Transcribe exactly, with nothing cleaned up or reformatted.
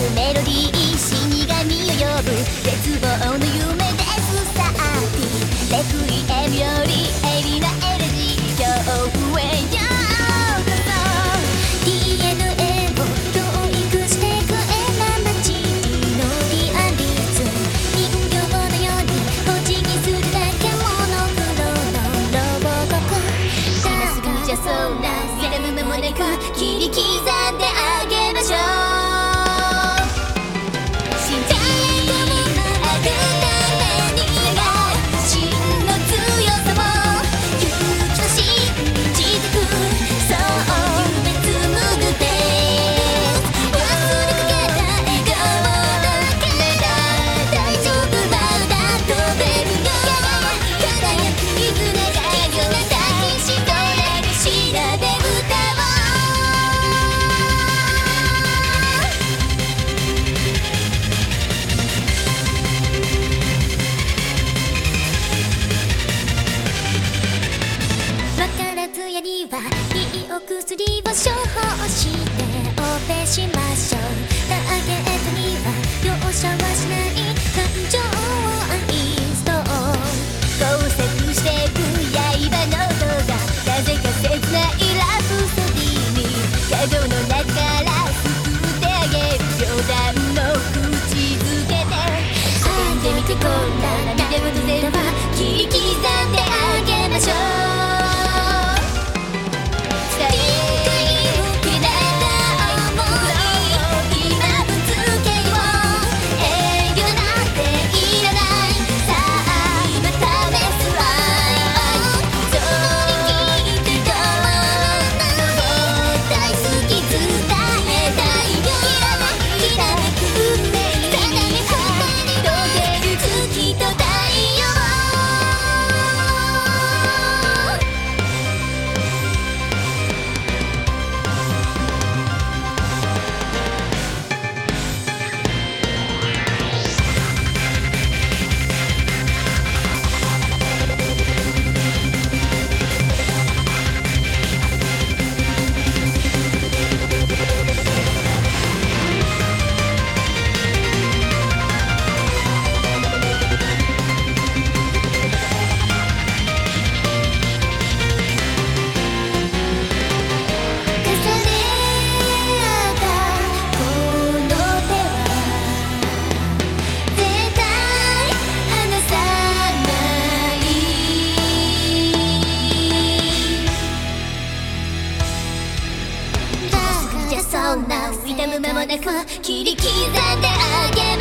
メロディー死神を呼ぶ絶望の夢ですさあレクイエムよりエビなエレジー今日へようこそ ディーエヌエー を教育してくえな街のリアリズム人形のようにお辞儀するだけモノクロのロボごっこ今すぐじゃそうな痛む間もなく切り刻んであげましょういいお薬を処方してオペしましょうターゲットには容赦はしない感情を愛すと交錯していく刃の音がなぜか切ないラプソディに角の中から救ってあげる冗談の口づけで叫んでみてこんな涙をゼロは切り刻んであげましょうそんな痛む間もなく切り刻んであげる